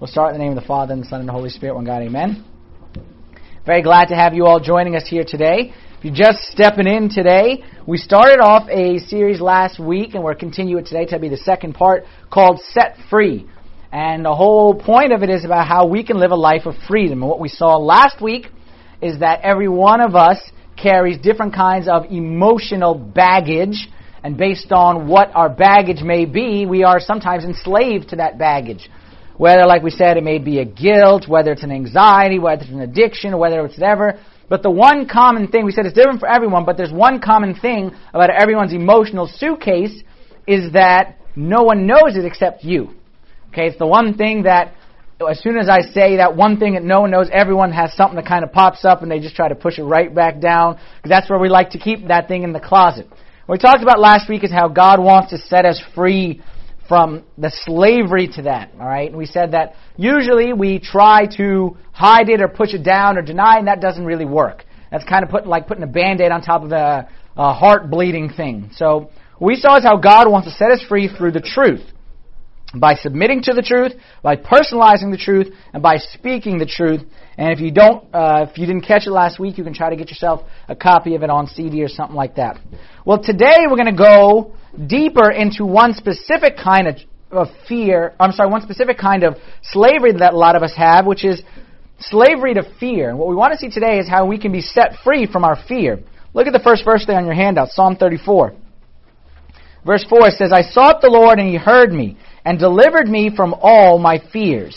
We'll start in the name of the Father, and the Son, and the Holy Spirit, one God, amen. Very glad to have you all joining us here today. If you're just stepping in today, we started off a series last week, and we're continuing it today to be the second part, called Set Free. And the whole point of it is about how we can live a life of freedom. And what we saw last week is that every one of us carries different kinds of emotional baggage, and based on what our baggage may be, we are sometimes enslaved to that baggage. Whether, like we said, it may be a guilt, whether it's an anxiety, whether it's an addiction, or whether it's whatever. But the one common thing, we said it's different for everyone, but there's one common thing about everyone's emotional suitcase is that no one knows it except you. Okay, it's the one thing that, as soon as I say that one thing that no one knows, everyone has something that kind of pops up and they just try to push it right back down, because that's where we like to keep that thing in the closet. What we talked about last week is how God wants to set us free from the slavery to that, all right? And we said that usually we try to hide it or push it down or deny, and that doesn't really work. That's kind of putting a Band-Aid on top of a heart-bleeding thing. So what we saw is how God wants to set us free through the truth, by submitting to the truth, by personalizing the truth, and by speaking the truth. And if you didn't catch it last week, you can try to get yourself a copy of it on CD or something like that. Well, today we're going to go deeper into one specific kind of one specific kind of slavery that a lot of us have, which is slavery to fear. And what we want to see today is how we can be set free from our fear. Look at the first verse there on your handout, Psalm 34. Verse 4 says, "I sought the Lord, and He heard me, and delivered me from all my fears."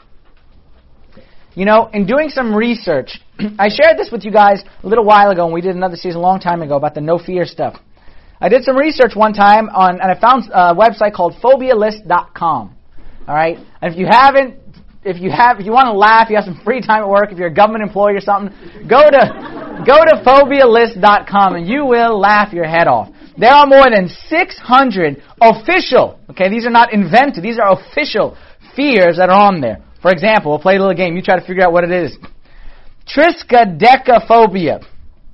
You know, in doing some research, I shared this with you guys a little while ago, and we did another season a long time ago about the no fear stuff. I did some research one time and I found a website called phobialist.com. All right? And if you want to laugh, you have some free time at work, if you're a government employee or something, go to phobialist.com and you will laugh your head off. There are more than 600 official, okay, these are not invented, these are official fears that are on there. For example, we'll play a little game. You try to figure out what it is. Triskaidekaphobia.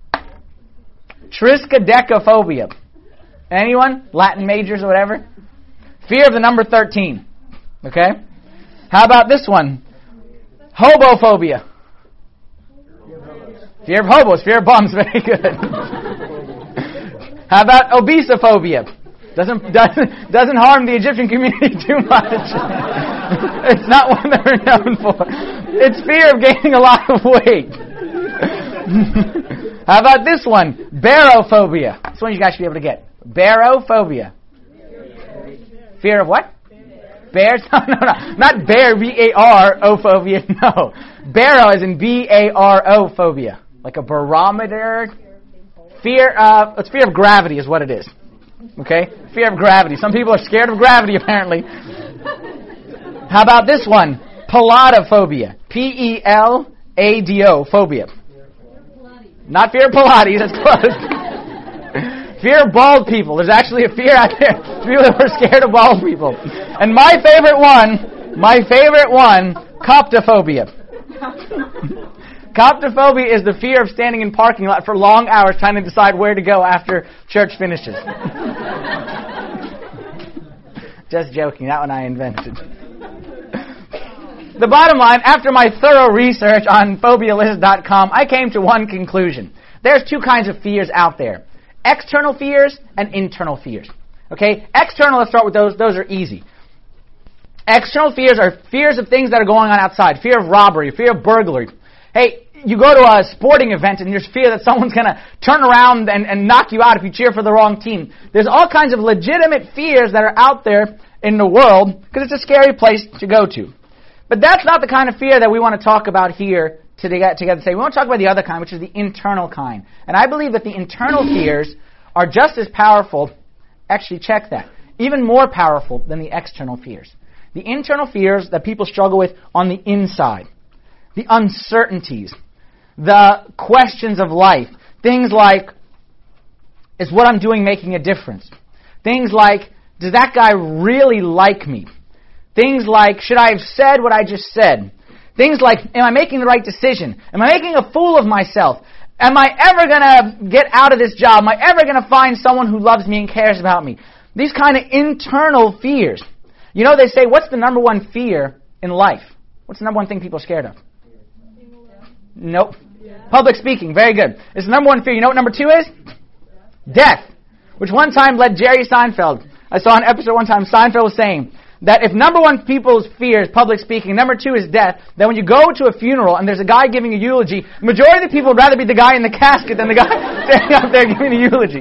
Triskaidekaphobia. Anyone? Latin majors or whatever? Fear of the number 13. Okay? How about this one? Hobophobia. Fear of hobos. Fear of bums. Very good. How about obesophobia? Doesn't harm the Egyptian community too much. It's not one that we're known for. It's fear of gaining a lot of weight. How about this one? Barophobia. This one you guys should be able to get. Barophobia. Fear of what? Bears? No. Not bear, B-A-R-O-phobia. No. Baro as in B-A-R-O phobia. Like a barometer. It's fear of gravity is what it is. Okay? Fear of gravity. Some people are scared of gravity, apparently. How about this one? Piladophobia. P-E-L-A-D-O phobia. Not fear of Pilates, that's close. Fear of bald people. There's actually a fear out there. People that are scared of bald people. And my favorite one, coptophobia. Coptophobia is the fear of standing in parking lot for long hours trying to decide where to go after church finishes. Just joking, that one I invented. The bottom line, after my thorough research on phobialist.com, I came to one conclusion. There's two kinds of fears out there. External fears and internal fears. Okay? External, let's start with those. Those are easy. External fears are fears of things that are going on outside. Fear of robbery, fear of burglary. Hey, you go to a sporting event and there's fear that someone's going to turn around and knock you out if you cheer for the wrong team. There's all kinds of legitimate fears that are out there in the world because it's a scary place to go to. But that's not the kind of fear that we want to talk about here together today. We want to talk about the other kind, which is the internal kind. And I believe that the internal fears are just as powerful, actually check that, even more powerful than the external fears. The internal fears that people struggle with on the inside, the uncertainties, the questions of life, things like, is what I'm doing making a difference? Things like, does that guy really like me? Things like, should I have said what I just said? Things like, am I making the right decision? Am I making a fool of myself? Am I ever going to get out of this job? Am I ever going to find someone who loves me and cares about me? These kind of internal fears. You know, they say, what's the number one fear in life? What's the number one thing people are scared of? Nope. Public speaking. Very good. It's the number one fear. You know what number 2 is? Death. Which one time led Jerry Seinfeld. I saw an episode one time, Seinfeld was saying that if number one people's fear is public speaking, number 2 is death, then when you go to a funeral and there's a guy giving a eulogy, the majority of the people would rather be the guy in the casket than the guy standing up there giving the eulogy.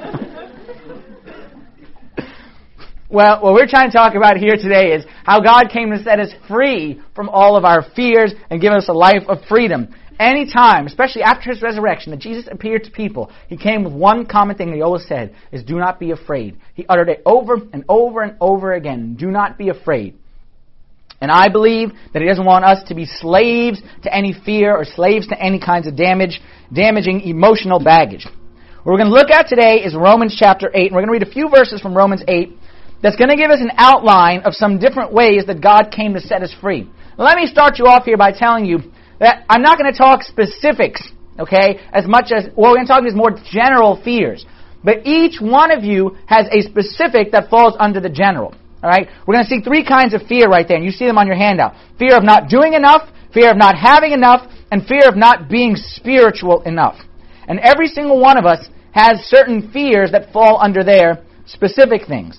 Well, what we're trying to talk about here today is how God came to set us free from all of our fears and give us a life of freedom. Anytime, especially after His resurrection, that Jesus appeared to people, He came with one common thing that He always said, is do not be afraid. He uttered it over and over and over again. Do not be afraid. And I believe that He doesn't want us to be slaves to any fear or slaves to any kinds of damaging emotional baggage. What we're going to look at today is Romans chapter 8, and we're going to read a few verses from Romans 8 that's going to give us an outline of some different ways that God came to set us free. Now, let me start you off here by telling you that I'm not going to talk specifics, okay, as much as, what we're going to talk is more general fears. But each one of you has a specific that falls under the general, all right? We're going to see 3 kinds of fear right there, and you see them on your handout. Fear of not doing enough, fear of not having enough, and fear of not being spiritual enough. And every single one of us has certain fears that fall under their specific things,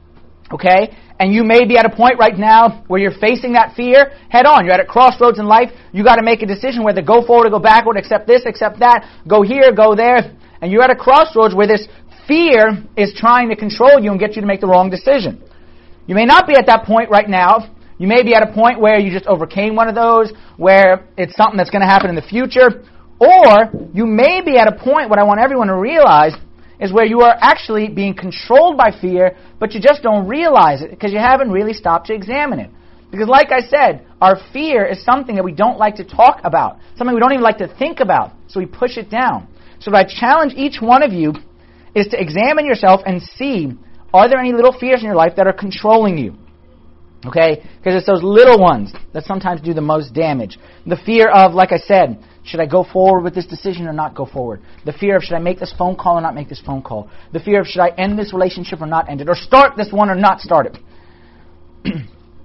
okay? And you may be at a point right now where you're facing that fear head on. You're at a crossroads in life. You got to make a decision whether go forward or go backward, accept this, accept that, go here, go there. And you're at a crossroads where this fear is trying to control you and get you to make the wrong decision. You may not be at that point right now. You may be at a point where you just overcame one of those, where it's something that's going to happen in the future. Or you may be at a point, what I want everyone to realize, is where you are actually being controlled by fear, but you just don't realize it because you haven't really stopped to examine it. Because like I said, our fear is something that we don't like to talk about, something we don't even like to think about, so we push it down. So what I challenge each one of you is to examine yourself and see, are there any little fears in your life that are controlling you? Okay? Because it's those little ones that sometimes do the most damage. The fear of, like I said, should I go forward with this decision or not go forward? The fear of, should I make this phone call or not make this phone call? The fear of, should I end this relationship or not end it? Or start this one or not start it?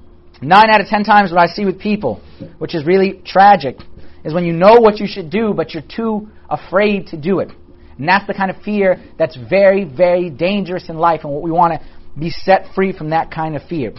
9 out of 10 times what I see with people, which is really tragic, is when you know what you should do, but you're too afraid to do it. And that's the kind of fear that's very, very dangerous in life, and what we want to be set free from that kind of fear.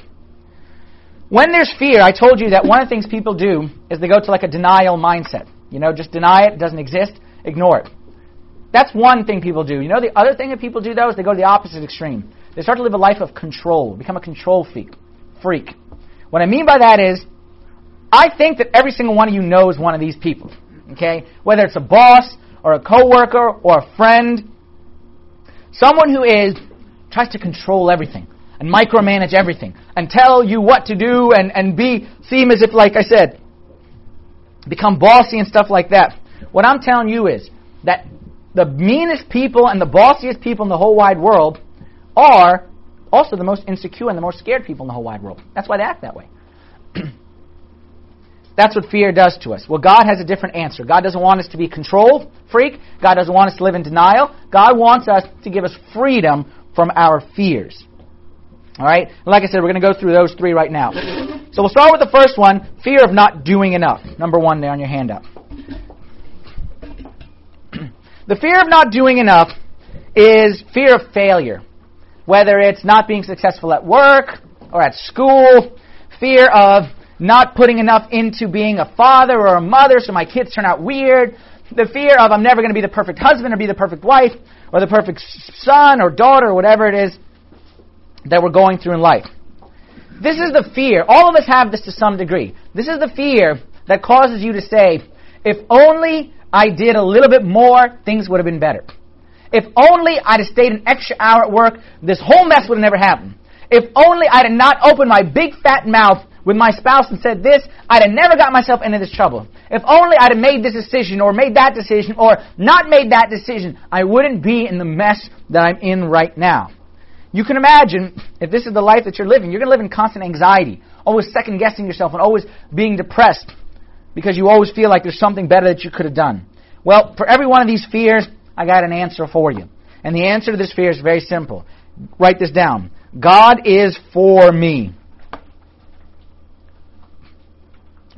When there's fear, I told you that one of the things people do is they go to like a denial mindset. You know, just deny it, it doesn't exist, ignore it. That's one thing people do. You know, the other thing that people do, though, is they go to the opposite extreme. They start to live a life of control, become a control freak. What I mean by that is, I think that every single one of you knows one of these people, okay? Whether it's a boss, or a coworker, or a friend. Someone who tries to control everything, and micromanage everything, and tell you what to do, and seem as if, like I said, become bossy and stuff like that. What I'm telling you is that the meanest people and the bossiest people in the whole wide world are also the most insecure and the most scared people in the whole wide world. That's why they act that way. That's what fear does to us. Well, God has a different answer. God doesn't want us to be a control freak. God doesn't want us to live in denial. God wants us to give us freedom from our fears. All right? Like I said, we're going to go through those 3 right now. So we'll start with the first one, fear of not doing enough. Number 1 there on your handout. The fear of not doing enough is fear of failure. Whether it's not being successful at work or at school, fear of not putting enough into being a father or a mother so my kids turn out weird, the fear of I'm never going to be the perfect husband or be the perfect wife or the perfect son or daughter or whatever it is that we're going through in life. This is the fear. All of us have this to some degree. This is the fear that causes you to say, if only I did a little bit more, things would have been better. If only I'd have stayed an extra hour at work, this whole mess would have never happened. If only I'd have not opened my big fat mouth with my spouse and said this, I'd have never got myself into this trouble. If only I'd have made this decision or made that decision or not made that decision, I wouldn't be in the mess that I'm in right now. You can imagine, if this is the life that you're living, you're going to live in constant anxiety, always second-guessing yourself and always being depressed because you always feel like there's something better that you could have done. Well, for every one of these fears, I got an answer for you. And the answer to this fear is very simple. Write this down. God is for me.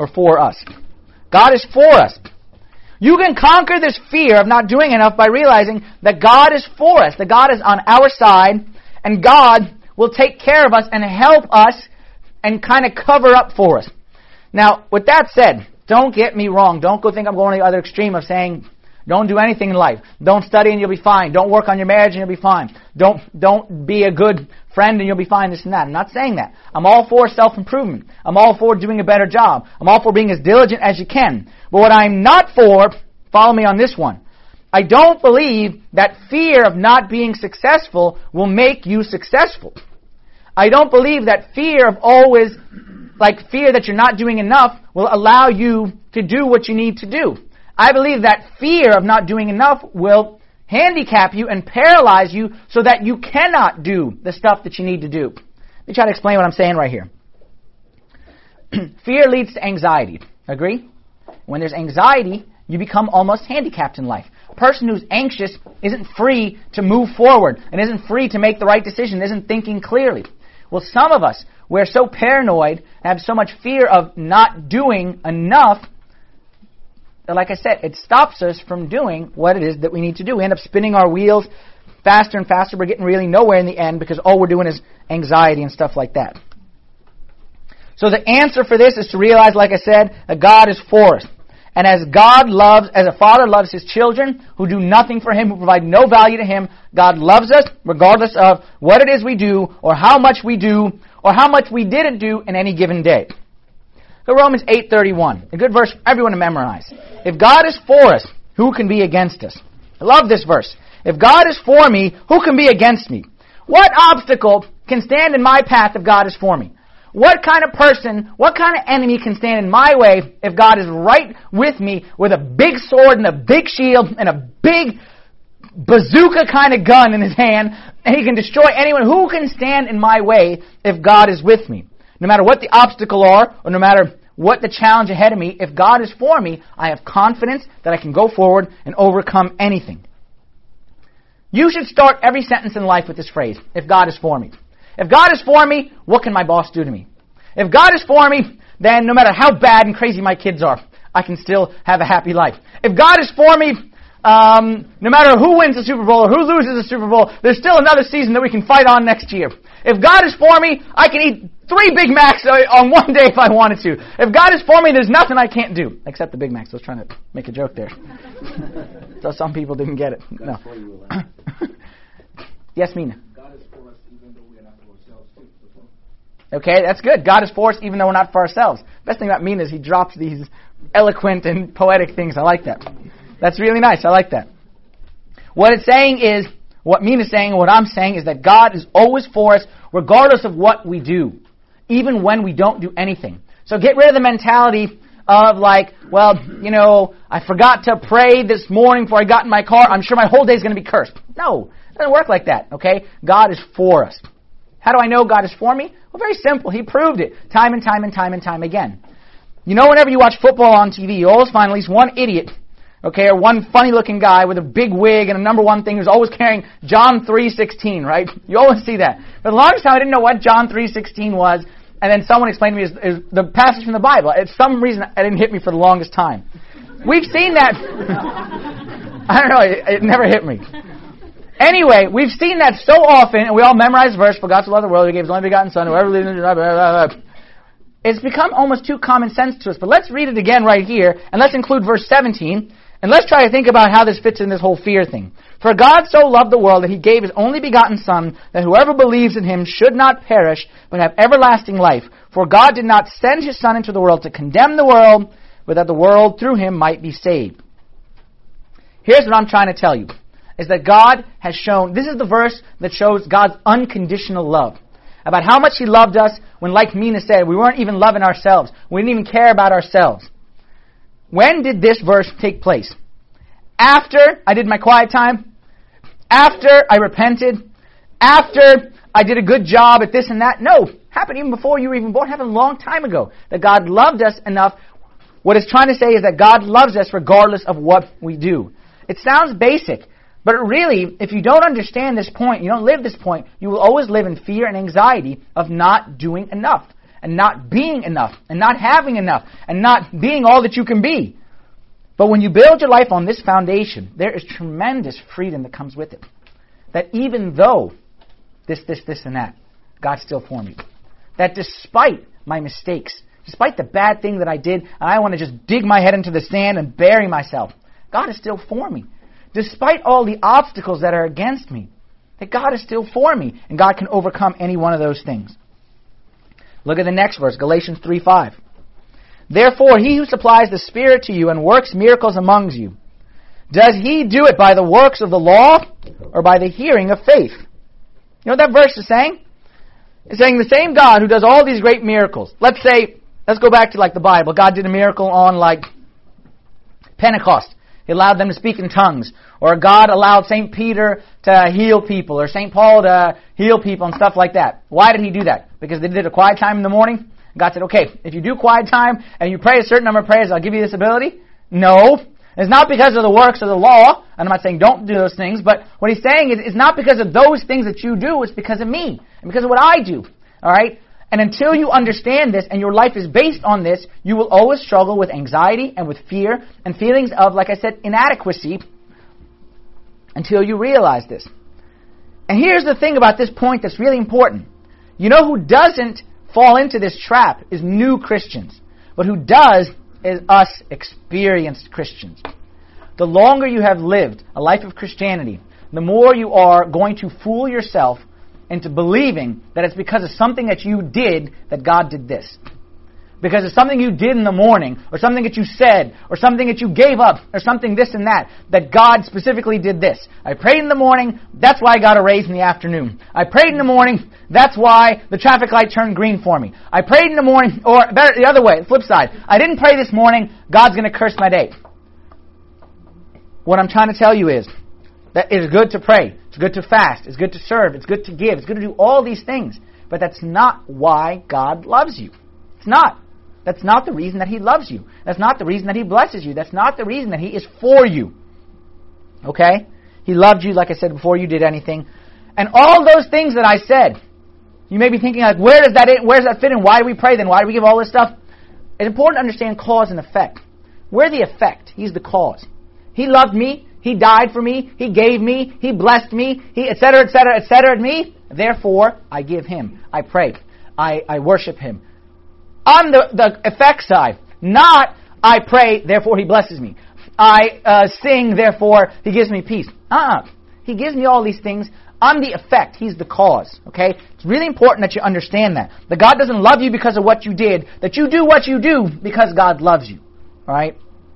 or for us. God is for us. You can conquer this fear of not doing enough by realizing that God is for us, that God is on our side, and God will take care of us and help us and kind of cover up for us. Now, with that said, don't get me wrong. Don't go think I'm going to the other extreme of saying, don't do anything in life. Don't study and you'll be fine. Don't work on your marriage and you'll be fine. Don't be a good friend and you'll be fine, this and that. I'm not saying that. I'm all for self-improvement. I'm all for doing a better job. I'm all for being as diligent as you can. But what I'm not for, follow me on this one, I don't believe that fear of not being successful will make you successful. I don't believe that fear of always, like fear that you're not doing enough, will allow you to do what you need to do. I believe that fear of not doing enough will handicap you and paralyze you so that you cannot do the stuff that you need to do. Let me try to explain what I'm saying right here. Fear leads to anxiety. Agree? When there's anxiety, you become almost handicapped in life. A person who's anxious isn't free to move forward and isn't free to make the right decision, isn't thinking clearly. Well, some of us, we're so paranoid and have so much fear of not doing enough that, like I said, it stops us from doing what it is that we need to do. We end up spinning our wheels faster and faster. We're getting really nowhere in the end because all we're doing is anxiety and stuff like that. So the answer for this is to realize, like I said, that God is for us. And as a father loves his children who do nothing for him, who provide no value to him, God loves us regardless of what it is we do, or how much we do, or how much we didn't do in any given day. So Romans 8:31, a good verse for everyone to memorize. If God is for us, who can be against us? I love this verse. If God is for me, who can be against me? What obstacle can stand in my path if God is for me? What kind of person, what kind of enemy can stand in my way if God is right with me with a big sword and a big shield and a big bazooka kind of gun in his hand, and he can destroy anyone? Who can stand in my way if God is with me? No matter what the obstacle are, or no matter what the challenge ahead of me, if God is for me, I have confidence that I can go forward and overcome anything. You should start every sentence in life with this phrase, if God is for me. If God is for me, what can my boss do to me? If God is for me, then no matter how bad and crazy my kids are, I can still have a happy life. If God is for me, no matter who wins the Super Bowl or who loses the Super Bowl, there's still another season that we can fight on next year. If God is for me, I can eat 3 Big Macs on one day if I wanted to. If God is for me, there's nothing I can't do. Except the Big Macs. I was trying to make a joke there. So some people didn't get it. No. Yes, Mina? God is for us even though we are not for ourselves too. Okay, that's good. God is for us even though we're not for ourselves. Best thing about Mina is he drops these eloquent and poetic things. I like that. That's really nice. I like that. What it's saying is, what Mina's saying and what I'm saying is that God is always for us regardless of what we do, even when we don't do anything. So get rid of the mentality of like, well, I forgot to pray this morning before I got in my car. I'm sure my whole day is going to be cursed. No, it doesn't work like that, okay? God is for us. How do I know God is for me? Well, very simple. He proved it time and time and time and time again. Whenever you watch football on TV, you always find at least one idiot, okay, or one funny-looking guy with a big wig and a number one thing who's always carrying John 3:16, right? You always see that. For the longest time, I didn't know what John 3:16 was, and then someone explained to me is the passage from the Bible. For some reason, it didn't hit me for the longest time. We've seen that. I don't know. It never hit me. Anyway, we've seen that so often, and we all memorize the verse, for God so loved the world, He gave His only begotten Son, whoever believes in Him, blah, blah, blah, blah. It's become almost too common sense to us. But let's read it again right here, and let's include verse 17, and let's try to think about how this fits in this whole fear thing. For God so loved the world that He gave His only begotten Son, that whoever believes in Him should not perish, but have everlasting life. For God did not send His Son into the world to condemn the world, but that the world through Him might be saved. Here's what I'm trying to tell you, is that God has shown, this is the verse that shows God's unconditional love. About how much He loved us when, like Mina said, we weren't even loving ourselves. We didn't even care about ourselves. When did this verse take place? After I did my quiet time? After I repented? After I did a good job at this and that? No. It happened even before you were even born. It happened a long time ago. That God loved us enough. What it's trying to say is that God loves us regardless of what we do. It sounds basic. But really, if you don't understand this point, you don't live this point, you will always live in fear and anxiety of not doing enough. and not being enough and not having enough and not being all that you can be. But when you build your life on this foundation, there is tremendous freedom that comes with it. That even though this, and that, God's still for me. That despite my mistakes, despite the bad thing that I did, and I want to just dig my head into the sand and bury myself, God is still for me. Despite all the obstacles that are against me, that God is still for me, and God can overcome any one of those things. Look at the next verse, Galatians 3:5. Therefore, he who supplies the Spirit to you and works miracles among you, does he do it by the works of the law or by the hearing of faith? You know what that verse is saying? It's saying the same God who does all these great miracles. Let's go back to like the Bible. God did a miracle on like Pentecost. He allowed them to speak in tongues. Or God allowed St. Peter to heal people, or St. Paul to heal people and stuff like that. Why did he do that? Because they did a quiet time in the morning? God said, okay, if you do quiet time and you pray a certain number of prayers, I'll give you this ability? No. It's not because of the works of the law, and I'm not saying don't do those things, but what he's saying is it's not because of those things that you do, it's because of me, and because of what I do. Alright? And until you understand this, and your life is based on this, you will always struggle with anxiety and with fear, and feelings of, like I said, inadequacy, until you realize this. And here's the thing about this point that's really important. You know who doesn't fall into this trap is new Christians. But who does is us experienced Christians. The longer you have lived a life of Christianity, the more you are going to fool yourself into believing that it's because of something that you did that God did this. Because of something you did in the morning, or something that you said, or something that you gave up, or something this and that God specifically did this. I prayed in the morning, that's why I got a raise in the afternoon. I prayed in the morning, that's why the traffic light turned green for me. I prayed in the morning, or better, the other way, the flip side. I didn't pray this morning, God's going to curse my day. What I'm trying to tell you is that it is good to pray, it's good to fast, it's good to serve, it's good to give, it's good to do all these things. But that's not why God loves you. It's not. That's not the reason that He loves you. That's not the reason that He blesses you. That's not the reason that He is for you. Okay? He loved you, like I said, before you did anything. And all those things that I said, you may be thinking, like, where does that fit in? Why do we pray then? Why do we give all this stuff? It's important to understand cause and effect. We're the effect. He's the cause. He loved me. He died for me. He gave me. He blessed me. He, etc., etc., etc., me. Therefore, I give Him. I pray. I worship Him. On the effect side, not I pray, therefore He blesses me. I sing, therefore He gives me peace. He gives me all these things. I'm the effect. He's the cause. Okay? It's really important that you understand that. That God doesn't love you because of what you did. That you do what you do because God loves you. Alright?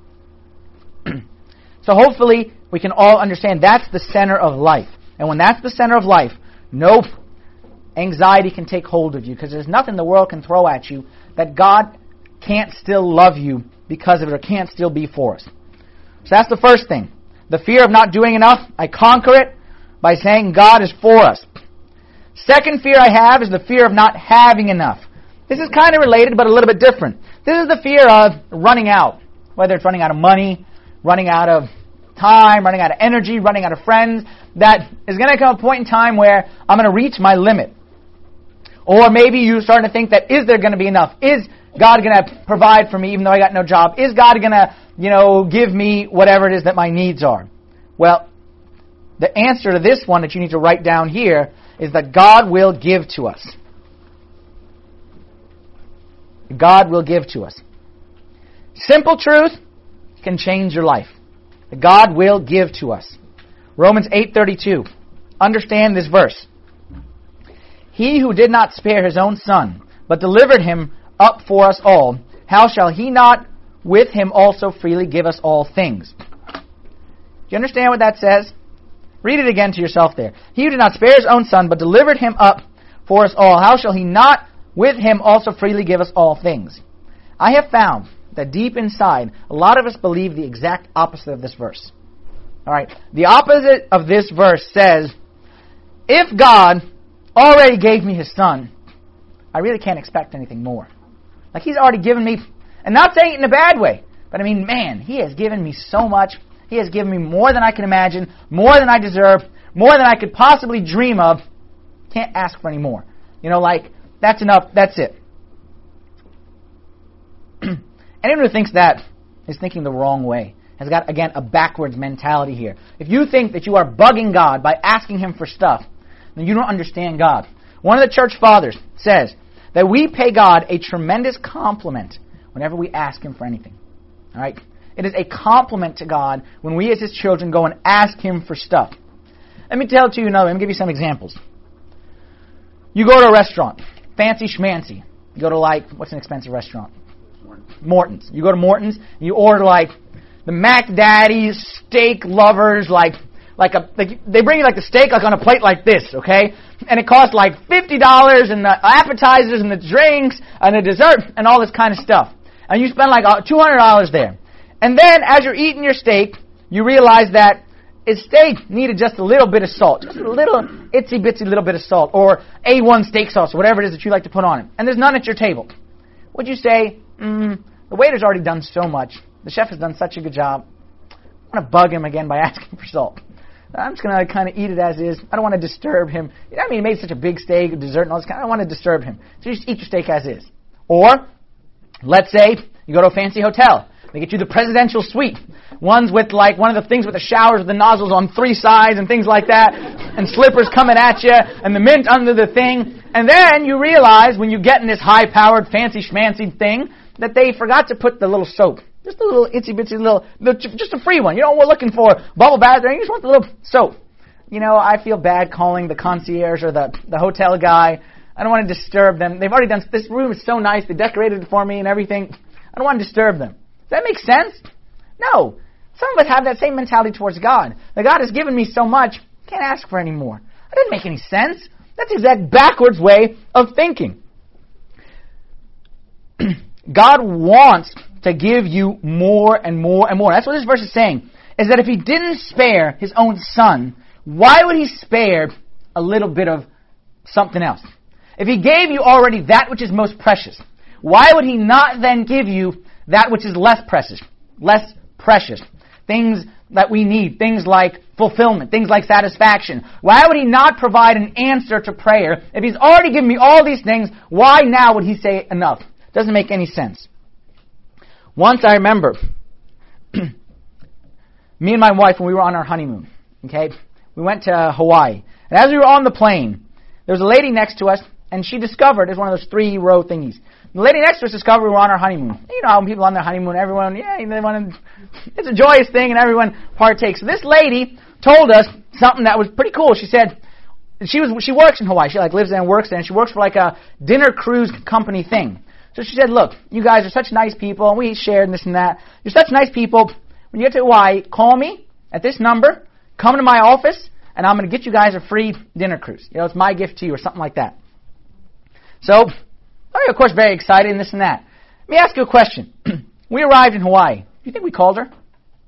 So hopefully we can all understand that's the center of life. And when that's the center of life, no anxiety can take hold of you, because there's nothing the world can throw at you that God can't still love you because of it, or can't still be for us. So that's the first thing. The fear of not doing enough, I conquer it by saying God is for us. Second fear I have is the fear of not having enough. This is kind of related, but a little bit different. This is the fear of running out. Whether it's running out of money, running out of time, running out of energy, running out of friends. That is going to come a point in time where I'm going to reach my limit. Or maybe you're starting to think that, is there going to be enough? Is God going to provide for me even though I got no job? Is God going to, give me whatever it is that my needs are? Well, the answer to this one that you need to write down here is that God will give to us. God will give to us. Simple truth can change your life. God will give to us. Romans 8:32. Understand this verse. He who did not spare His own Son, but delivered Him up for us all, how shall He not with Him also freely give us all things? Do you understand what that says? Read it again to yourself there. He who did not spare His own Son, but delivered Him up for us all, how shall He not with Him also freely give us all things? I have found that deep inside, a lot of us believe the exact opposite of this verse. Alright, the opposite of this verse says, if God already gave me His Son, I really can't expect anything more. Like, He's already given me, and not saying it in a bad way, but I mean, man, He has given me so much. He has given me more than I can imagine, more than I deserve, more than I could possibly dream of. Can't ask for any more. That's enough, that's it. Anyone who thinks that is thinking the wrong way, has got, again, a backwards mentality here. If you think that you are bugging God by asking Him for stuff, then you don't understand God. One of the church fathers says that we pay God a tremendous compliment whenever we ask Him for anything. All right? It is a compliment to God when we as His children go and ask Him for stuff. Let me tell it to you another. Let me give you some examples. You go to a restaurant, fancy schmancy. You go to what's an expensive restaurant? Morton's. You go to Morton's, and you order the Mac Daddy's steak lovers, they bring you the steak on a plate like this, okay? And it costs $50, and the appetizers and the drinks and the dessert and all this kind of stuff. And you spend $200 there. And then as you're eating your steak, you realize that its steak needed just a little bit of salt, just a little itsy bitsy little bit of salt, or A1 steak sauce, or whatever it is that you like to put on it. And there's none at your table. Would you say, the waiter's already done so much, the chef has done such a good job, I want to bug him again by asking for salt. I'm just going to kind of eat it as is. I don't want to disturb him. He made such a big steak, dessert, and all this kind. I don't want to disturb him. So you just eat your steak as is. Or, let's say you go to a fancy hotel. They get you the presidential suite. Ones with one of the things with the showers with the nozzles on 3 sides and things like that. And slippers coming at you. And the mint under the thing. And then you realize when you get in this high-powered fancy schmancy thing that they forgot to put the little soap. Just a little itsy-bitsy just a free one. You know, we're looking for bubble bath. You just want the little soap. I feel bad calling the concierge or the hotel guy. I don't want to disturb them. They've already done, this room is so nice. They decorated it for me and everything. I don't want to disturb them. Does that make sense? No. Some of us have that same mentality towards God. That God has given me so much, I can't ask for any more. That doesn't make any sense. That's the exact backwards way of thinking. God wants to give you more and more and more. That's what this verse is saying. Is that if He didn't spare His own Son, why would He spare a little bit of something else? If He gave you already that which is most precious, why would He not then give you that which is less precious? Less precious. Things that we need. Things like fulfillment. Things like satisfaction. Why would He not provide an answer to prayer? If He's already given me all these things, why now would He say enough? Doesn't make any sense. Once I remember, me and my wife, when we were on our honeymoon, okay, we went to Hawaii. And as we were on the plane, there was a lady next to us, and she discovered, it's one of those 3-row thingies. The lady next to us discovered we were on our honeymoon. You know how when people are on their honeymoon, everyone, they want to, it's a joyous thing, and everyone partakes. So this lady told us something that was pretty cool. She said, she works in Hawaii. She lives there and works there, and she works for a dinner cruise company thing. So she said, look, you guys are such nice people, and we shared this and that. You're such nice people. When you get to Hawaii, call me at this number, come to my office, and I'm going to get you guys a free dinner cruise. It's my gift to you, or something like that. So, I'm, of course, very excited and this and that. Let me ask you a question. We arrived in Hawaii. Do you think we called her?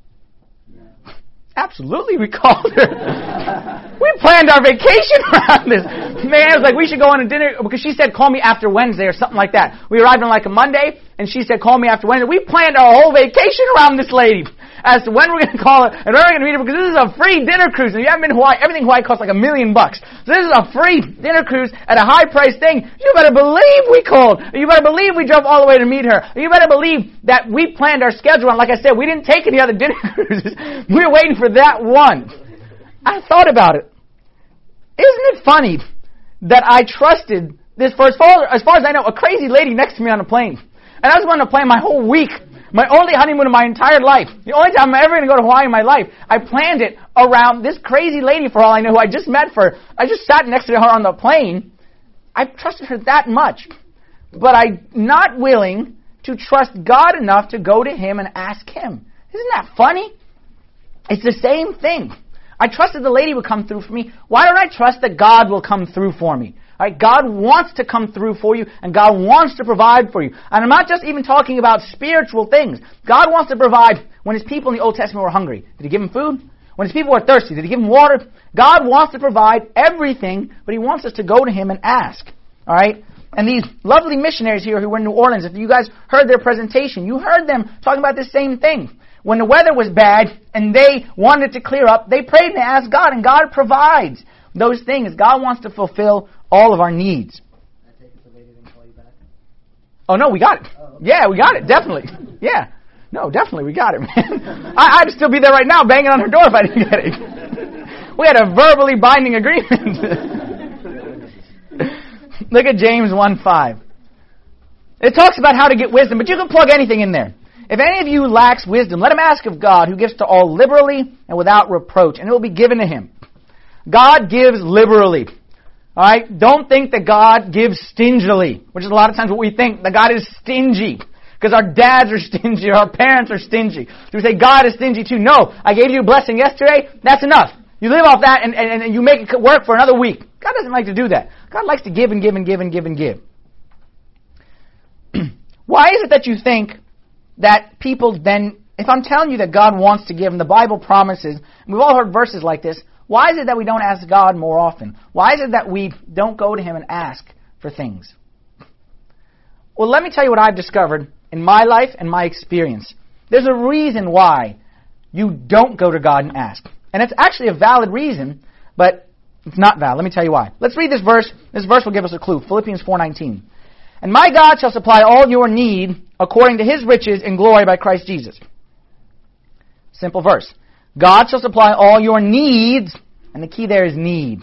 Absolutely, we called her. We planned our vacation around this. Man, it was we should go on a dinner, because she said, call me after Wednesday or something like that. We arrived on a Monday, and she said, call me after Wednesday. We planned our whole vacation around this lady as to when we're going to call her and when we're going to meet her, because this is a free dinner cruise. And if you haven't been to Hawaii, everything in Hawaii costs $1 million. So this is a free dinner cruise at a high price thing. You better believe we called. You better believe we drove all the way to meet her. You better believe that we planned our schedule. And like I said, we didn't take any other dinner cruises. We were waiting for that one. I thought about it. Isn't it funny that I trusted this, for as far as I know, a crazy lady next to me on a plane. And I was on a plane my whole week. My only honeymoon in my entire life. The only time I'm ever going to go to Hawaii in my life. I planned it around this crazy lady, for all I know, who I just met I just sat next to her on the plane. I trusted her that much. But I'm not willing to trust God enough to go to Him and ask Him. Isn't that funny? It's the same thing. I trusted the lady would come through for me. Why don't I trust that God will come through for me? All right, God wants to come through for you, and God wants to provide for you. And I'm not just even talking about spiritual things. God wants to provide when His people in the Old Testament were hungry. Did He give them food? When His people were thirsty, did He give them water? God wants to provide everything, but He wants us to go to Him and ask. All right? And these lovely missionaries here who were in New Orleans, if you guys heard their presentation, you heard them talking about the same thing. When the weather was bad and they wanted to clear up, they prayed and they asked God, and God provides those things. God wants to fulfill all of our needs. I take it the lady didn't call you back? Oh, no, we got it. Oh, okay. Yeah, we got it, definitely. Yeah. No, definitely, we got it, man. I'd still be there right now banging on her door if I didn't get it. We had a verbally binding agreement. Look at James 1:5. It talks about how to get wisdom, but you can plug anything in there. If any of you lacks wisdom, let him ask of God, who gives to all liberally and without reproach, and it will be given to him. God gives liberally. All right? Don't think that God gives stingily, which is a lot of times what we think, that God is stingy. Because our dads are stingy, or our parents are stingy. So we say, God is stingy too. No, I gave you a blessing yesterday, that's enough. You live off that and you make it work for another week. God doesn't like to do that. God likes to give and give and give and give and give. Why is it that you think that people then, if I'm telling you that God wants to give, and the Bible promises, and we've all heard verses like this, why is it that we don't ask God more often? Why is it that we don't go to Him and ask for things? Well, let me tell you what I've discovered in my life and my experience. There's a reason why you don't go to God and ask. And it's actually a valid reason, but it's not valid. Let me tell you why. Let's read this verse. This verse will give us a clue. Philippians 4:19. And my God shall supply all your need according to His riches in glory by Christ Jesus. Simple verse. God shall supply all your needs, and the key there is need.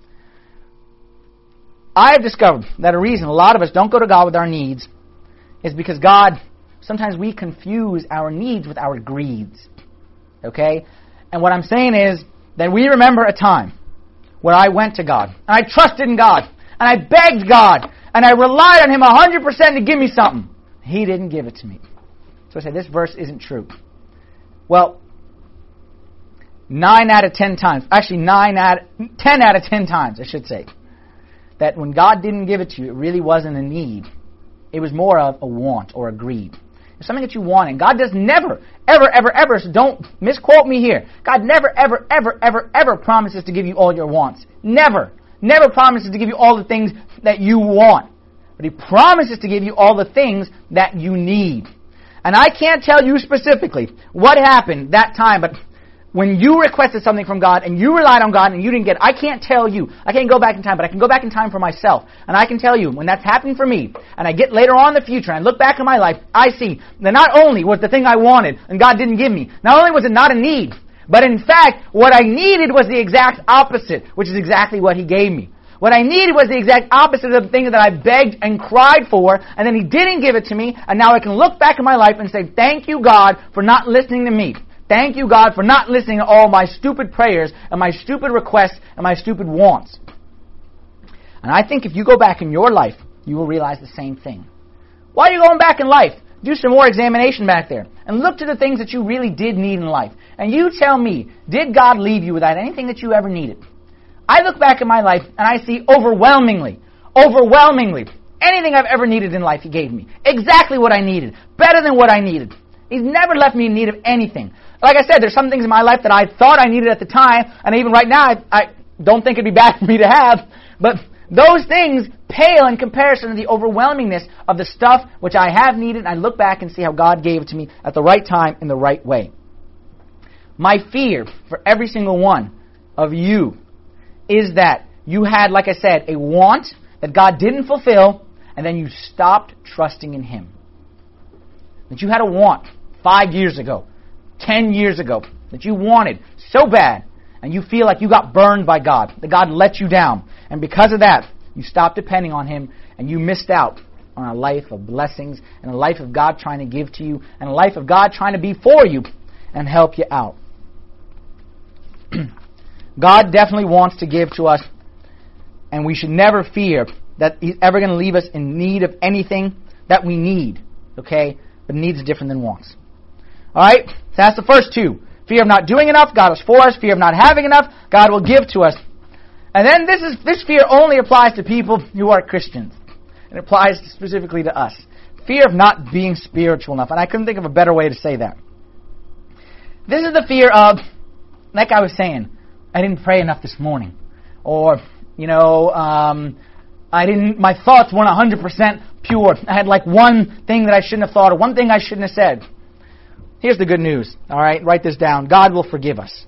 I have discovered that a reason a lot of us don't go to God with our needs is because sometimes we confuse our needs with our greeds. Okay? And what I'm saying is that we remember a time where I went to God, and I trusted in God, and I begged God, and I relied on Him 100% to give me something. He didn't give it to me. So I said, this verse isn't true. Well, 10 out of 10 times, I should say, that when God didn't give it to you, it really wasn't a need. It was more of a want or a greed. It's something that you want, and God does never, ever, ever, ever, so don't misquote me here. God never, ever, ever, ever, ever promises to give you all your wants. Never. Never promises to give you all the things that you want. But He promises to give you all the things that you need. And I can't tell you specifically what happened that time, but when you requested something from God and you relied on God and you didn't get it, I can't tell you. I can't go back in time, but I can go back in time for myself. And I can tell you, when that's happened for me, and I get later on in the future and I look back in my life, I see that not only was the thing I wanted and God didn't give me, not only was it not a need, but in fact, what I needed was the exact opposite, which is exactly what He gave me. What I needed was the exact opposite of the thing that I begged and cried for, and then He didn't give it to me, and now I can look back in my life and say, thank you, God, for not listening to me. Thank you, God, for not listening to all my stupid prayers and my stupid requests and my stupid wants. And I think if you go back in your life, you will realize the same thing. While you're going back in life, do some more examination back there and look to the things that you really did need in life. And you tell me, did God leave you without anything that you ever needed? I look back in my life and I see overwhelmingly, anything I've ever needed in life He gave me. Exactly what I needed. Better than what I needed. He's never left me in need of anything. Like I said, there's some things in my life that I thought I needed at the time, and even right now, I don't think it'd be bad for me to have. But those things pale in comparison to the overwhelmingness of the stuff which I have needed, and I look back and see how God gave it to me at the right time in the right way. My fear for every single one of you is that you had, like I said, a want that God didn't fulfill, and then you stopped trusting in Him. That you had a want 5 years ago, 10 years ago, that you wanted so bad, and you feel like you got burned by God, that God let you down. And because of that, you stopped depending on Him, and you missed out on a life of blessings, and a life of God trying to give to you, and a life of God trying to be for you and help you out. God definitely wants to give to us, and we should never fear that He's ever going to leave us in need of anything that we need, okay? But needs are different than wants. Alright? So that's the first two. Fear of not doing enough, God is for us. Fear of not having enough, God will give to us. And then this fear only applies to people who are Christians. It applies specifically to us. Fear of not being spiritual enough. And I couldn't think of a better way to say that. This is the fear of, like I was saying, I didn't pray enough this morning. Or, my thoughts weren't 100% pure. I had like one thing that I shouldn't have thought, or one thing I shouldn't have said. Here's the good news, all right? Write this down. God will forgive us.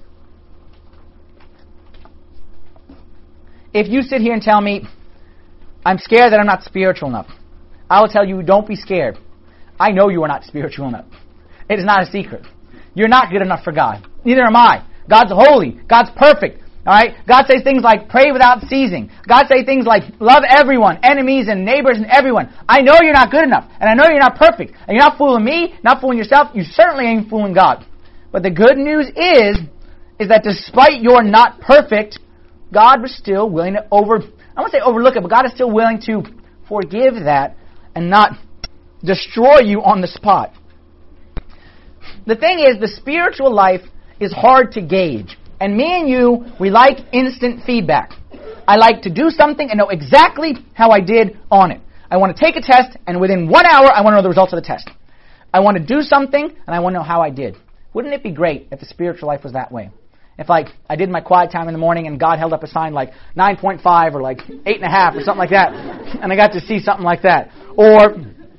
If you sit here and tell me, I'm scared that I'm not spiritual enough, I will tell you, don't be scared. I know you are not spiritual enough. It is not a secret. You're not good enough for God. Neither am I. God's holy. God's perfect. All right? God says things like pray without ceasing. God says things like love everyone, enemies and neighbors and everyone. I know you're not good enough. And I know you're not perfect. And you're not fooling me, not fooling yourself. You certainly ain't fooling God. But the good news is that despite your not perfect, God was still willing to I won't say overlook it, but God is still willing to forgive that and not destroy you on the spot. The thing is, the spiritual life is hard to gauge. And me and you, we like instant feedback. I like to do something and know exactly how I did on it. I want to take a test, and within 1 hour, I want to know the results of the test. I want to do something, and I want to know how I did. Wouldn't it be great if the spiritual life was that way? If, I did my quiet time in the morning, and God held up a sign like 9.5 or like 8.5 or something like that, and I got to see something like that. Or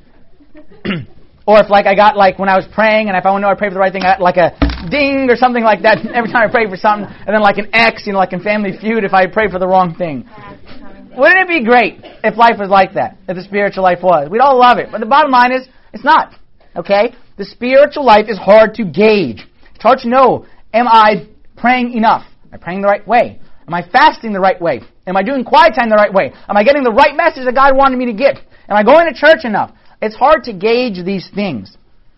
if I got when I was praying, and if I want to know I prayed for the right thing, I got like a ding or something like that every time I prayed for something, and then like an X, like in Family Feud if I prayed for the wrong thing. Wouldn't it be great if life was like that, if the spiritual life was? We'd all love it. But the bottom line is, it's not. Okay? The spiritual life is hard to gauge. It's hard to know, am I praying enough? Am I praying the right way? Am I fasting the right way? Am I doing quiet time the right way? Am I getting the right message that God wanted me to get? Am I going to church enough? It's hard to gauge these things.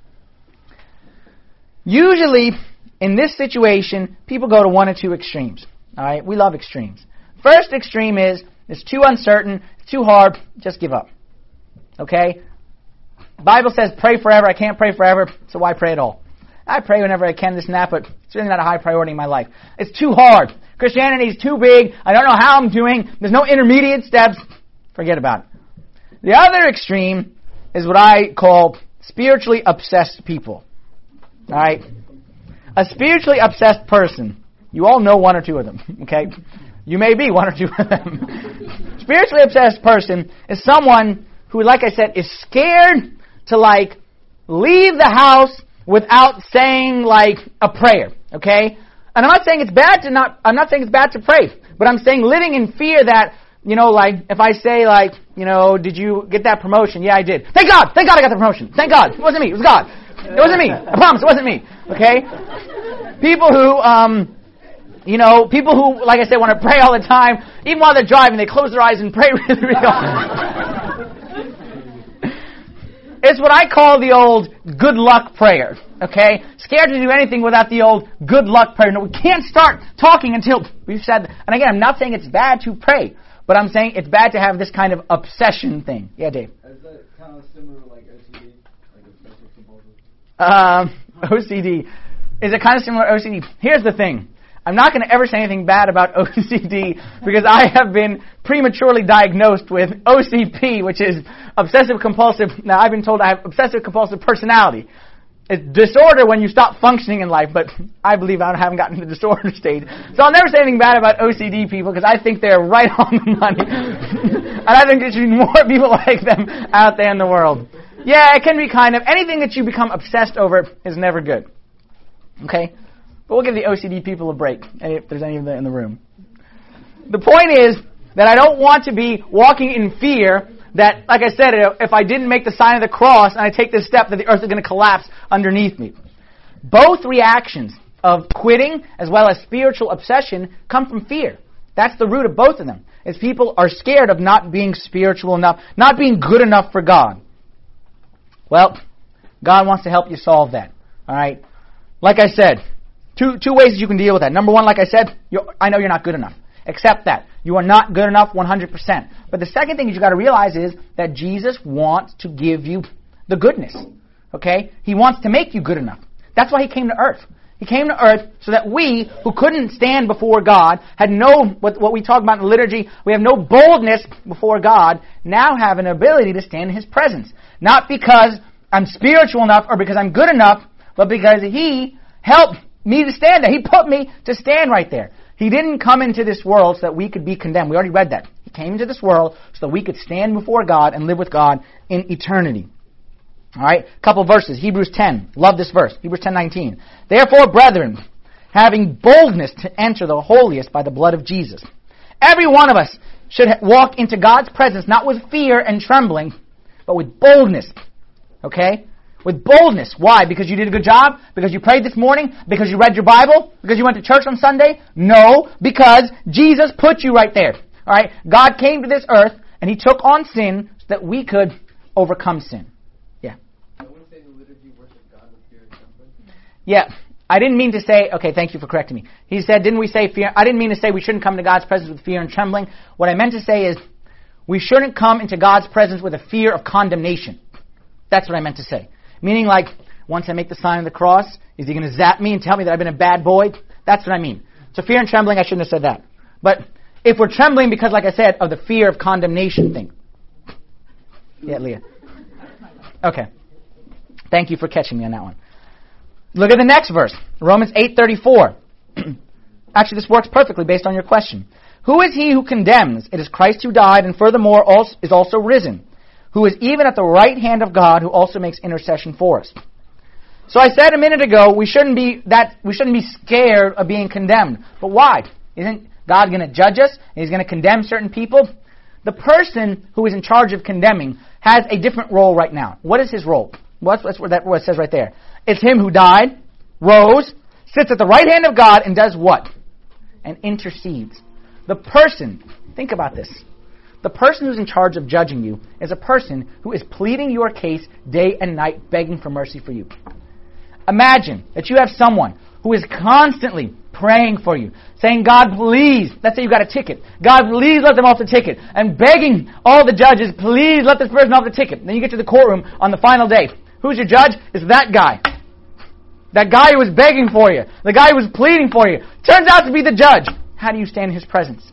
Usually, in this situation, people go to one or two extremes. All right? We love extremes. First extreme is, it's too uncertain, it's too hard, just give up. Okay? The Bible says pray forever. I can't pray forever, so why pray at all? I pray whenever I can, this and that, but it's really not a high priority in my life. It's too hard. Christianity is too big. I don't know how I'm doing. There's no intermediate steps. Forget about it. The other extreme is what I call spiritually obsessed people. All right? A spiritually obsessed person, you all know one or two of them, okay? You may be one or two of them. Spiritually obsessed person is someone who, like I said, is scared to, leave the house without saying, a prayer, okay? And I'm not saying it's bad to pray, but I'm saying living in fear that, if I say, did you get that promotion? Yeah, I did. Thank God I got the promotion. Thank God. It wasn't me. It was God. It wasn't me. I promise it wasn't me. Okay? People who, like I said, want to pray all the time, even while they're driving, they close their eyes and pray really, really hard. It's what I call the old good luck prayer. Okay? Scared to do anything without the old good luck prayer. No, we can't start talking until we've said, and again, I'm not saying it's bad to pray, but I'm saying it's bad to have this kind of obsession thing. Yeah, Dave? Is that kind of similar to OCD? Obsessive compulsive? OCD. Is it kind of similar to OCD? Here's the thing. I'm not going to ever say anything bad about OCD because I have been prematurely diagnosed with OCP, which is obsessive compulsive. Now, I've been told I have obsessive compulsive personality. It's disorder when you stop functioning in life, but I believe I haven't gotten to the disorder stage. So I'll never say anything bad about OCD people because I think they're right on the money. And I think there should be more people like them out there in the world. Yeah, it can be anything that you become obsessed over is never good. Okay? But we'll give the OCD people a break, if there's any of them in the room. The point is that I don't want to be walking in fear that, like I said, if I didn't make the sign of the cross and I take this step, that the earth is going to collapse underneath me. Both reactions of quitting as well as spiritual obsession come from fear. That's the root of both of them. Is people are scared of not being spiritual enough, not being good enough for God. Well, God wants to help you solve that. All right? Like I said, two ways you can deal with that. Number one, like I said, I know you're not good enough. Accept that. You are not good enough 100%. But the second thing you've got to realize is that Jesus wants to give you the goodness. Okay? He wants to make you good enough. That's why He came to earth. He came to earth so that we, who couldn't stand before God, had no, what we talk about in the liturgy, we have no boldness before God, now have an ability to stand in His presence. Not because I'm spiritual enough or because I'm good enough, but because He helped me to stand there. He put me to stand right there. He didn't come into this world so that we could be condemned. We already read that. He came into this world so that we could stand before God and live with God in eternity. All right, a couple verses. Hebrews 10. Love this verse. Hebrews 10:19. Therefore, brethren, having boldness to enter the holiest by the blood of Jesus. Every one of us should walk into God's presence not with fear and trembling, but with boldness. Okay? With boldness. Why? Because you did a good job? Because you prayed this morning? Because you read your Bible? Because you went to church on Sunday? No, because Jesus put you right there. All right? God came to this earth and He took on sin so that we could overcome sin. Yeah. I wouldn't say in the liturgy worship God with fear and trembling. Yeah. I didn't mean to say, okay, thank you for correcting me. He said, didn't we say fear? I didn't mean to say we shouldn't come to God's presence with fear and trembling. What I meant to say is we shouldn't come into God's presence with a fear of condemnation. That's what I meant to say. Meaning like, once I make the sign of the cross, is He going to zap me and tell me that I've been a bad boy? That's what I mean. So fear and trembling, I shouldn't have said that. But if we're trembling because, like I said, of the fear of condemnation thing. Yeah, Leah. Okay. Thank you for catching me on that one. Look at the next verse, Romans 8:34. Actually, this works perfectly based on your question. Who is he who condemns? It is Christ who died and furthermore is also risen, who is even at the right hand of God, who also makes intercession for us. So I said a minute ago, we shouldn't be scared of being condemned. But why? Isn't God going to judge us and He's going to condemn certain people? The person who is in charge of condemning has a different role right now. What is his role? What's what it says right there? It's Him who died, rose, sits at the right hand of God, and does what? And intercedes. The person, think about this. The person who's in charge of judging you is a person who is pleading your case day and night, begging for mercy for you. Imagine that you have someone who is constantly praying for you, saying, God, please, let's say you got a ticket. God, please let them off the ticket. And begging all the judges, please let this person off the ticket. Then you get to the courtroom on the final day. Who's your judge? It's that guy. That guy who was begging for you. The guy who was pleading for you. Turns out to be the judge. How do you stand in His presence?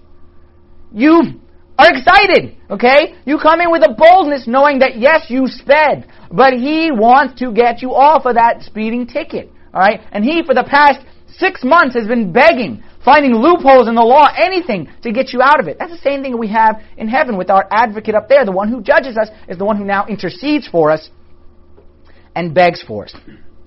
You are excited, okay? You come in with a boldness knowing that, yes, you sped, but He wants to get you off of that speeding ticket, all right? And He, for the past 6 months, has been begging, finding loopholes in the law, anything to get you out of it. That's the same thing we have in heaven with our advocate up there. The one who judges us is the one who now intercedes for us and begs for us.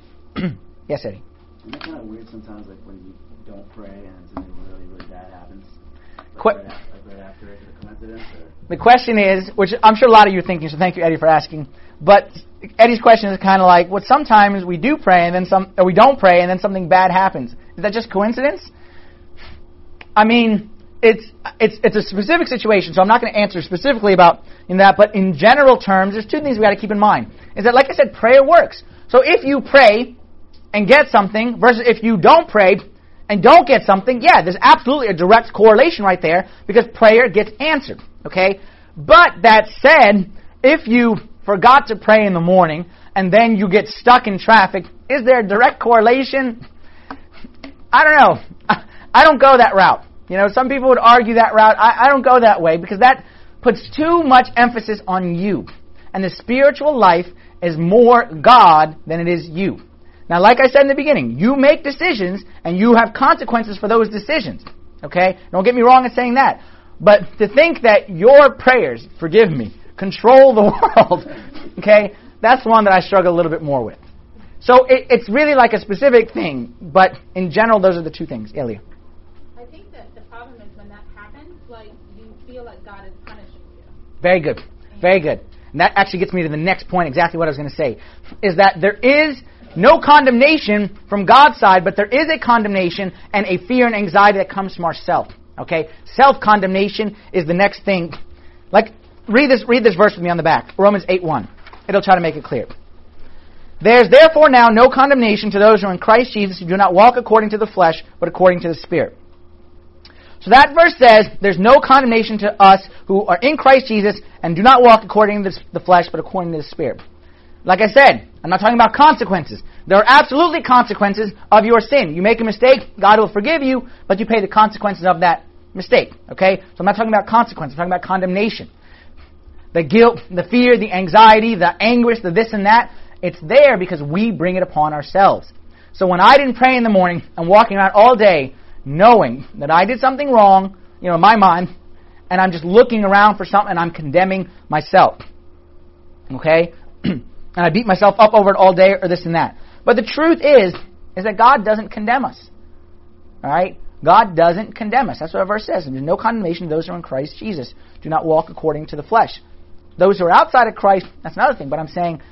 Yes, Eddie? Isn't it kind of weird sometimes, like when you don't pray and something really, really bad happens? Right after it, is it a coincidence? Or? The question is, which I'm sure a lot of you are thinking, so thank you, Eddie, for asking. But Eddie's question is kind of like, well, sometimes we do pray and then or we don't pray and then something bad happens. Is that just coincidence? I mean, it's a specific situation, so I'm not going to answer specifically about that. But in general terms, there's two things we got to keep in mind. Is that, like I said, prayer works. So if you pray and get something versus if you don't pray and don't get something, yeah, there's absolutely a direct correlation right there because prayer gets answered, okay? But that said, if you forgot to pray in the morning and then you get stuck in traffic, is there a direct correlation? I don't know. I don't go that route. You know, some people would argue that route. I don't go that way because that puts too much emphasis on you. And the spiritual life is more God than it is you. Now, like I said in the beginning, you make decisions and you have consequences for those decisions. Okay? Don't get me wrong in saying that. But to think that your prayers, forgive me, control the world, okay, that's one that I struggle a little bit more with. So it's really like a specific thing, but in general, those are the two things. Elia. I think that the problem is when that happens, like, you feel like God is punishing you. Very good. Very good. And that actually gets me to the next point, exactly what I was going to say, is that there is no condemnation from God's side, but there is a condemnation and a fear and anxiety that comes from ourself. Okay? Self-condemnation is the next thing. Like, read this verse with me on the back. Romans 8:1. It'll try to make it clear. There is therefore now no condemnation to those who are in Christ Jesus, who do not walk according to the flesh, but according to the Spirit. So that verse says there's no condemnation to us who are in Christ Jesus and do not walk according to the flesh, but according to the Spirit. Like I said, I'm not talking about consequences. There are absolutely consequences of your sin. You make a mistake, God will forgive you, but you pay the consequences of that mistake. Okay? So I'm not talking about consequences. I'm talking about condemnation. The guilt, the fear, the anxiety, the anguish, the this and that, it's there because we bring it upon ourselves. So when I didn't pray in the morning, I'm walking around all day knowing that I did something wrong, in my mind, and I'm just looking around for something and I'm condemning myself. Okay? And I beat myself up over it all day or this and that. But the truth is that God doesn't condemn us. Alright? God doesn't condemn us. That's what our verse says. And there's no condemnation to those who are in Christ Jesus. Do not walk according to the flesh. Those who are outside of Christ, that's another thing. But I'm saying,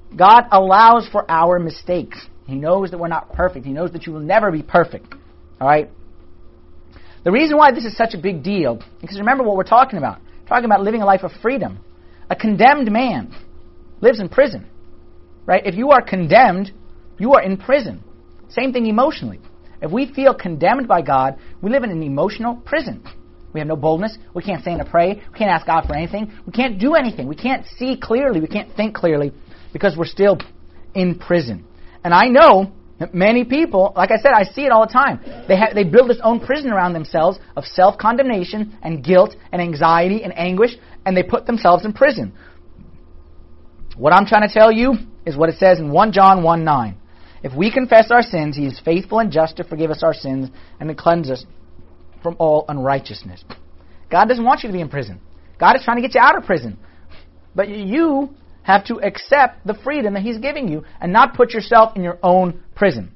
God allows for our mistakes. He knows that we're not perfect. He knows that you will never be perfect. All right? The reason why this is such a big deal, because remember what we're talking about. We're talking about living a life of freedom. A condemned man lives in prison. Right? If you are condemned, you are in prison. Same thing emotionally. If we feel condemned by God, we live in an emotional prison. We have no boldness. We can't stand to pray. We can't ask God for anything. We can't do anything. We can't see clearly. We can't think clearly because we're still in prison. And I know that many people, like I said, I see it all the time. They build this own prison around themselves of self-condemnation and guilt and anxiety and anguish, and they put themselves in prison. What I'm trying to tell you is what it says in 1 John 1:9. If we confess our sins, He is faithful and just to forgive us our sins and to cleanse us from all unrighteousness. God doesn't want you to be in prison. God is trying to get you out of prison. But you have to accept the freedom that He's giving you and not put yourself in your own prison.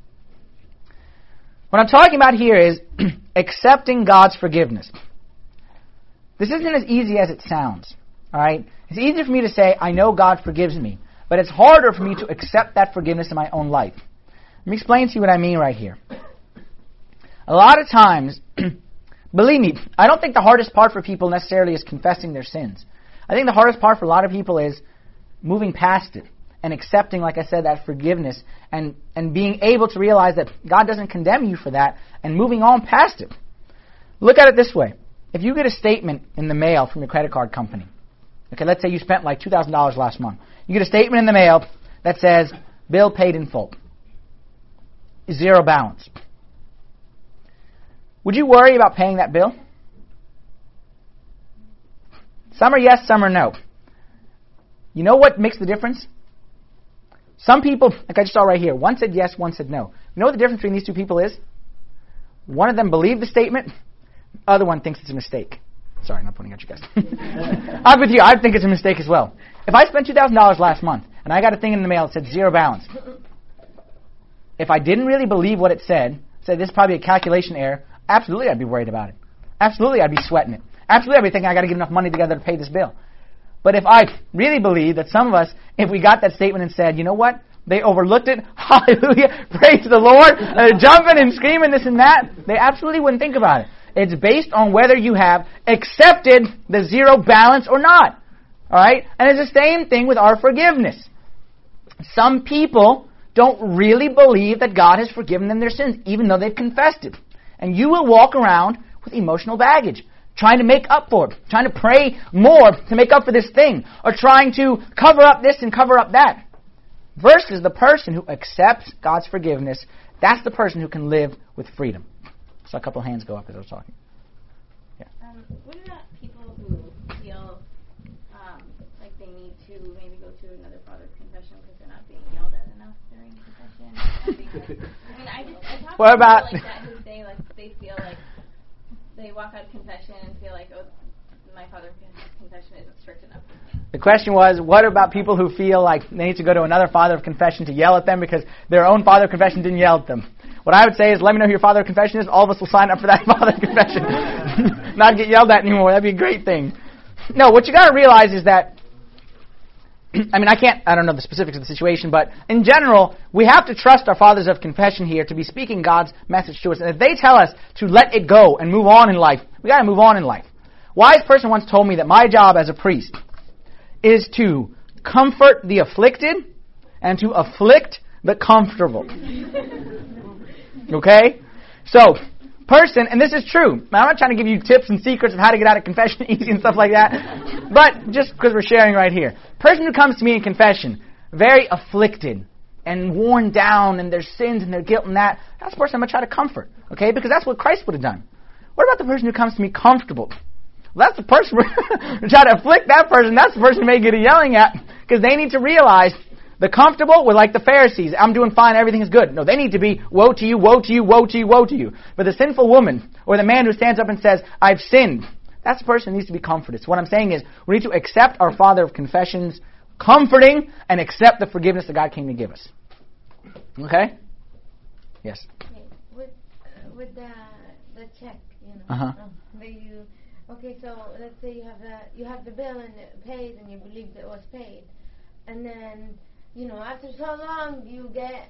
What I'm talking about here is accepting God's forgiveness. This isn't as easy as it sounds. All right? It's easy for me to say, I know God forgives me. But it's harder for me to accept that forgiveness in my own life. Let me explain to you what I mean right here. A lot of times, believe me, I don't think the hardest part for people necessarily is confessing their sins. I think the hardest part for a lot of people is moving past it and accepting, like I said, that forgiveness and being able to realize that God doesn't condemn you for that and moving on past it. Look at it this way. If you get a statement in the mail from your credit card company, okay, let's say you spent like $2,000 last month. You get a statement in the mail that says, bill paid in full. Zero balance. Would you worry about paying that bill? Some are yes, some are no. You know what makes the difference? Some people, like I just saw right here, one said yes, one said no. You know what the difference between these two people is? One of them believed the statement, the other one thinks it's a mistake. Sorry, I'm not pointing at you guys. I'm with you. I think it's a mistake as well. If I spent $2,000 last month and I got a thing in the mail that said zero balance, if I didn't really believe what it said this is probably a calculation error, absolutely I'd be worried about it. Absolutely I'd be sweating it. Absolutely I'd be thinking I got to get enough money together to pay this bill. But if I really believe that some of us, if we got that statement and said, you know what, they overlooked it, hallelujah, praise the Lord, jumping and screaming this and that, they absolutely wouldn't think about it. It's based on whether you have accepted the zero balance or not. All right? And it's the same thing with our forgiveness. Some people don't really believe that God has forgiven them their sins, even though they've confessed it. And you will walk around with emotional baggage, trying to make up for it, trying to pray more to make up for this thing, or trying to cover up this and cover up that. Versus the person who accepts God's forgiveness, that's the person who can live with freedom. So a couple of hands go up as I was talking. Yeah. What about people who feel like they need to maybe go to another father's confession because they're not being yelled at enough during confession? I talk What to about people like that who say like they feel like they walk out of confession and feel like, oh, my father's confession isn't strict enough. The question was, what about people who feel like they need to go to another father of confession to yell at them because their own father of confession didn't yell at them? What I would say is, let me know who your father of confession is. All of us will sign up for that father of confession. Not get yelled at anymore. That'd be a great thing. No, what you got to realize is that, I don't know the specifics of the situation, but in general, we have to trust our fathers of confession here to be speaking God's message to us. And if they tell us to let it go and move on in life, we got to move on in life. A wise person once told me that my job as a priest is to comfort the afflicted and to afflict the comfortable. Okay? So, person, and this is true. I'm not trying to give you tips and secrets of how to get out of confession easy and stuff like that, but just because we're sharing right here. Person who comes to me in confession, very afflicted and worn down in their sins and their guilt and that's the person I'm going to try to comfort. Okay? Because that's what Christ would have done. What about the person who comes to me comfortable? Well, that's the person we're trying to afflict that person. That's the person who may get a yelling at because they need to realize the comfortable were like the Pharisees. I'm doing fine, everything is good. No, they need to be, woe to you, woe to you, woe to you, woe to you. But the sinful woman, or the man who stands up and says, I've sinned, that's the person who needs to be comforted. So what I'm saying is, we need to accept our Father of confession's comforting and accept the forgiveness that God came to give us. Okay? Yes? Okay. With the check, Okay, so let's say you have the bill and paid, and you believe that it was paid, and then after so long, you get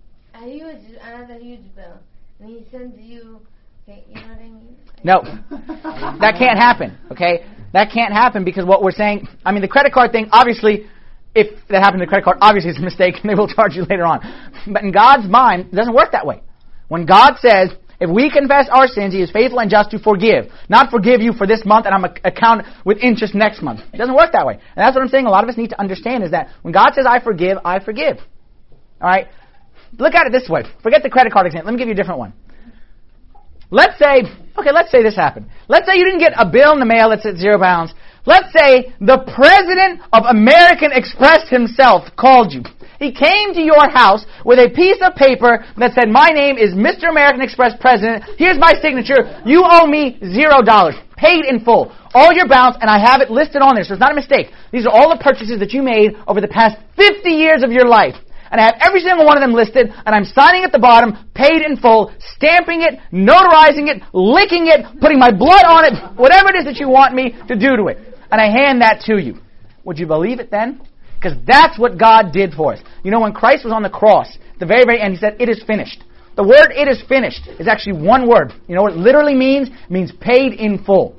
another huge bill. And he sends you, okay, you know what I mean? No. That can't happen, okay? That can't happen because what we're saying, the credit card thing, obviously, if that happened to the credit card, obviously it's a mistake and they will charge you later on. But in God's mind, it doesn't work that way. When God says, if we confess our sins, He is faithful and just to forgive. Not forgive you for this month and I'm account with interest next month. It doesn't work that way. And that's what I'm saying a lot of us need to understand is that when God says, I forgive, I forgive. Alright? Look at it this way. Forget the credit card example. Let me give you a different one. Let's say this happened. Let's say you didn't get a bill in the mail that said 0 balance. Let's say the president of American Express himself called you. He came to your house with a piece of paper that said, my name is Mr. American Express President. Here's my signature. You owe me $0. Paid in full. All your balance, and I have it listed on there, so it's not a mistake. These are all the purchases that you made over the past 50 years of your life. And I have every single one of them listed, and I'm signing at the bottom, paid in full, stamping it, notarizing it, licking it, putting my blood on it, whatever it is that you want me to do to it. And I hand that to you. Would you believe it then? Because that's what God did for us. When Christ was on the cross, at the very, very end, He said, it is finished. The word it is finished is actually one word. You know what it literally means? It means paid in full.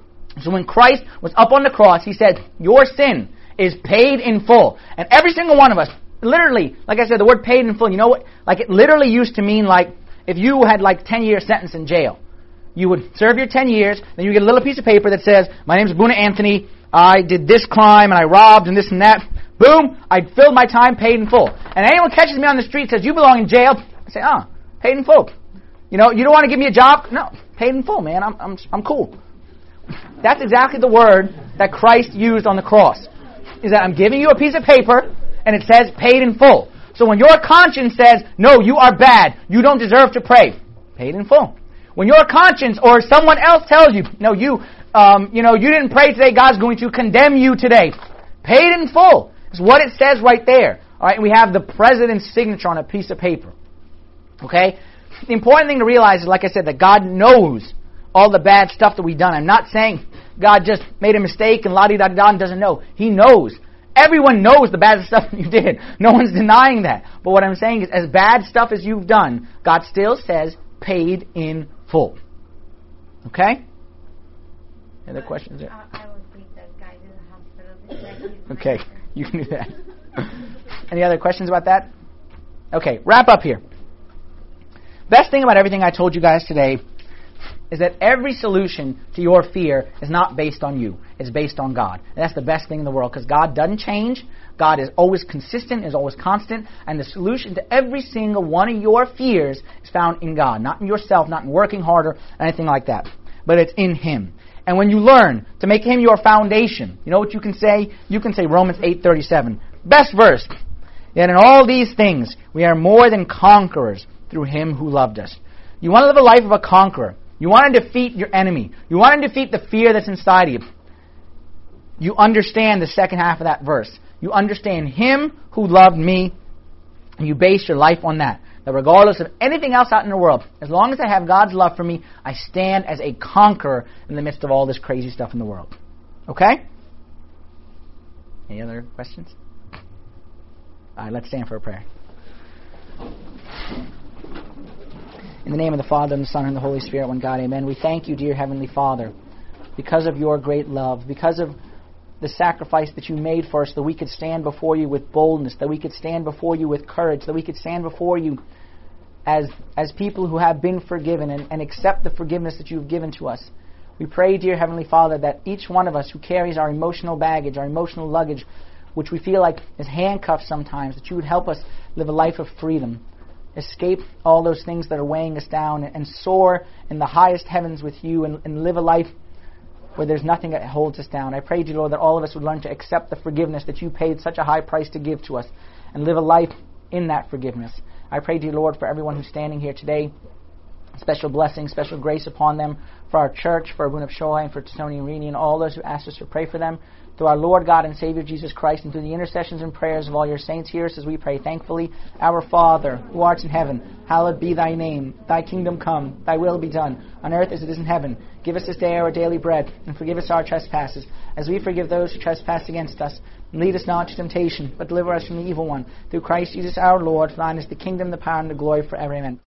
So when Christ was up on the cross, He said, your sin is paid in full. And every single one of us, literally, like I said, the word paid in full, you know what? Like it literally used to mean like if you had like 10-year sentence in jail. You would serve your 10 years, then you get a little piece of paper that says, my name is Boona Anthony, I did this crime and I robbed and this and that. Boom, I filled my time, paid in full. And anyone catches me on the street and says, you belong in jail, I say, paid in full. You don't want to give me a job? No, paid in full, man, I'm cool. That's exactly the word that Christ used on the cross. Is that I'm giving you a piece of paper and it says paid in full. So when your conscience says, no, you are bad, you don't deserve to pray, paid in full. When your conscience or someone else tells you, no, you didn't pray today, God's going to condemn you today, paid in full. It's what it says right there. All right, and we have the president's signature on a piece of paper. Okay? The important thing to realize is, like I said, that God knows all the bad stuff that we've done. I'm not saying God just made a mistake and la-di-da-da and doesn't know. He knows. Everyone knows the bad stuff that you did. No one's denying that. But what I'm saying is, as bad stuff as you've done, God still says paid in full. Okay? Any other questions there? I would take that guy to the hospital. Okay, you can do that. Any other questions about that? Okay, wrap up here. Best thing about everything I told you guys today is that every solution to your fear is not based on you. It's based on God. And that's the best thing in the world because God doesn't change. God is always consistent, is always constant. And the solution to every single one of your fears is found in God. Not in yourself, not in working harder, anything like that. But it's in Him. And when you learn to make Him your foundation, you know what you can say? You can say Romans 8:37. Best verse. Yet in all these things we are more than conquerors through Him who loved us. You want to live a life of a conqueror. You want to defeat your enemy. You want to defeat the fear that's inside of you. You understand the second half of that verse. You understand Him who loved me, and you base your life on that. That regardless of anything else out in the world, as long as I have God's love for me, I stand as a conqueror in the midst of all this crazy stuff in the world. Okay? Any other questions? All right, let's stand for a prayer. In the name of the Father, and the Son, and the Holy Spirit, one God, amen. We thank you, dear Heavenly Father, because of your great love, because of the sacrifice that you made for us, that we could stand before you with boldness, that we could stand before you with courage, that we could stand before you as people who have been forgiven and accept the forgiveness that you've given to us. We pray, dear Heavenly Father, that each one of us who carries our emotional baggage, our emotional luggage, which we feel like is handcuffed sometimes, that you would help us live a life of freedom, escape all those things that are weighing us down, and soar in the highest heavens with you, and live a life where there's nothing that holds us down. I pray, dear Lord, that all of us would learn to accept the forgiveness that you paid such a high price to give to us, and live a life in that forgiveness. I pray, dear Lord, for everyone who's standing here today, special blessing, special grace upon them, for our church, for Abuna Shoai, and for Tony and Rini, and all those who asked us to pray for them. Through our Lord God and Savior Jesus Christ, and through the intercessions and prayers of all your saints, hear us as we pray thankfully. Our Father, who art in heaven, hallowed be thy name. Thy kingdom come, thy will be done, on earth as it is in heaven. Give us this day our daily bread, and forgive us our trespasses, as we forgive those who trespass against us. And lead us not into temptation, but deliver us from the evil one. Through Christ Jesus our Lord, for thine is the kingdom, the power, and the glory forever. Amen.